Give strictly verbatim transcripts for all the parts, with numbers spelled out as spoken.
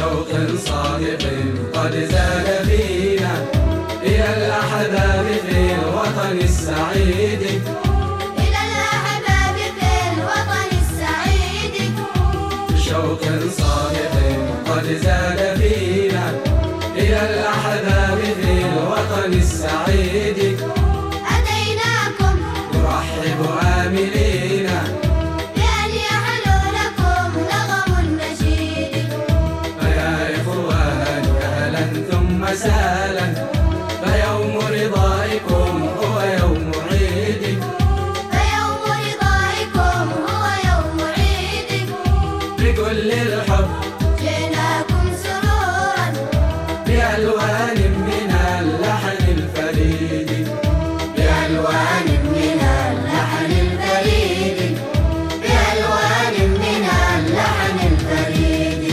بشوق صادق قد زاد فينا إلى الأحباب في الوطن السعيد، إلى الأحباب في الوطن السعيد. بشوق صادق قد زاد فينا إلى الأحباب في الوطن السعيد. أتيناكم نرحب آملين بأن يحلو لكم نغم النشيد. فيا إخوان أهلا ثم سهلا، فيوم رضائكم هو يوم عيد، فيوم رضائكم هو يوم عيد. بكل الحب جئناكم سرورا بألوان من اللحن الفريد، بألوان من اللحن الفريد، بألوان من اللحن الفريد.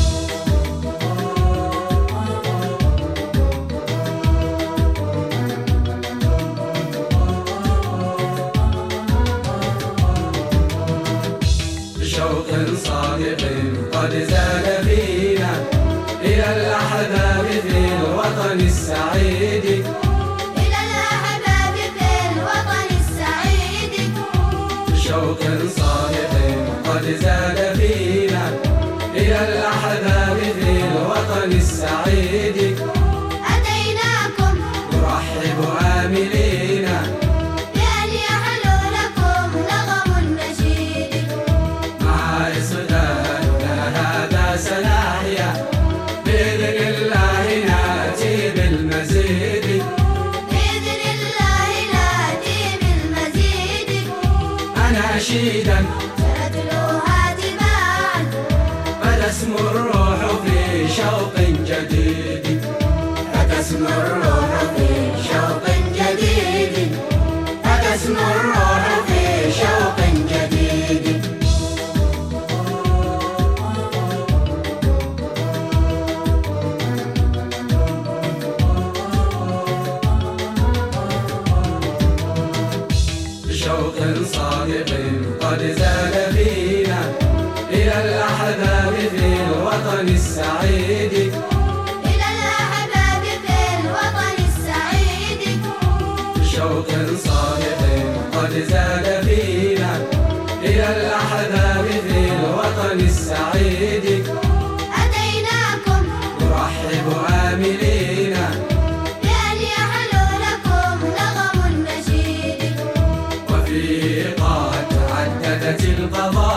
بشوق صادق قد زاد فينا إلى الأحباب في الوطن السعيد، إلى الأحباب في الوطن السعيد. بشوق صادق قد زاد فينا إلى الأحباب في الوطن السعيد. أتيناكم نرحب آملين بأن يحلو لكم نغم النشيد. مع إصدادنا هذا سنحيا بإذن الله نأتي بالمزيد، بإذن الله نأتي بالمزيد. أناشيدا سنتلوها تباعا فتسمو الروح في شوق جديد، فتسمو الروح في شوق جديد، فتسمو الروح في شوق جديد. بشوق صادق قد زاد فينا إلى الأحباب في الوطن السعيد، إلى الأحباب في الوطن السعيد. بشوق صادق قد زاد فينا إلى الأحباب في الوطن السعيد. أتيناكم نرحب آملين بأن يحلو لكم نغم النشيد. وفي قد تعددت القضايا